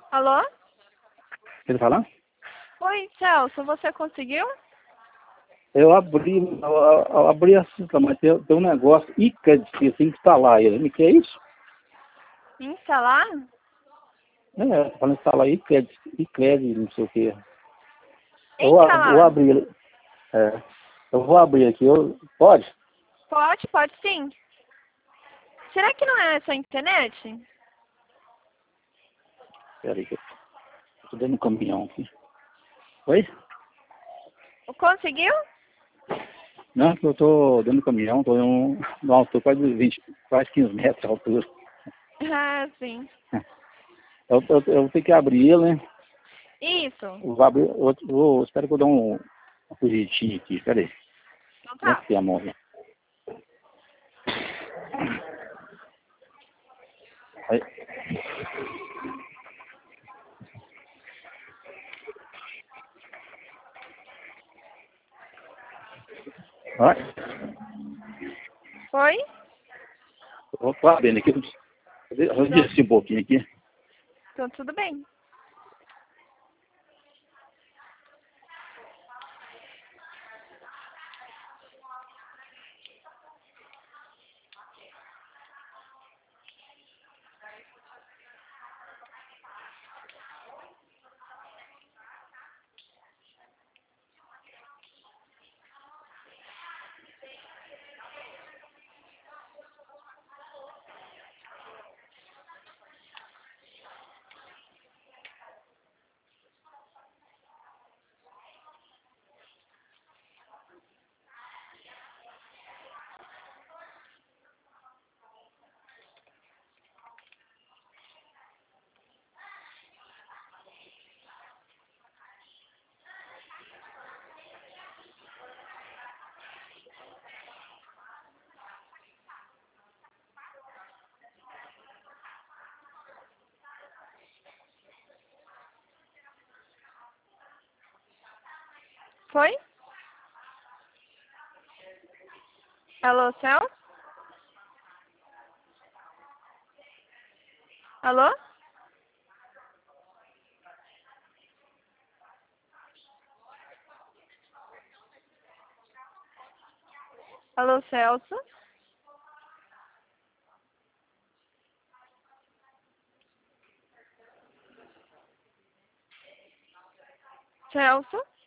Alô? Ele fala? Oi, Celso, você conseguiu? Eu abri a cita, mas tem um negócio ICAD que tem que instalar ele. O que é isso? Instalar? Para instalar ICAD, não sei o que. Eu vou Instalar? abrir ele. É, eu vou abrir aqui. Pode? Pode sim. Será que não é essa internet? Peraí, que eu tô dentro do caminhão aqui. Oi? Conseguiu? Não, que eu tô dentro do caminhão, tô numa altura quase 15 metros de altura. Ah, sim. Eu tenho que abrir ele, né? Isso. Eu vou abrir, espero que eu dê uma fugidinha aqui, peraí. Então Como é tá. que tem a mão aqui? Aí. Vai. Oi? Eu vou abrindo aqui. Eu Então, desci um pouquinho aqui. então tudo bem. Foi? Alô, Celso? Alô? Alô, Celso? Celso?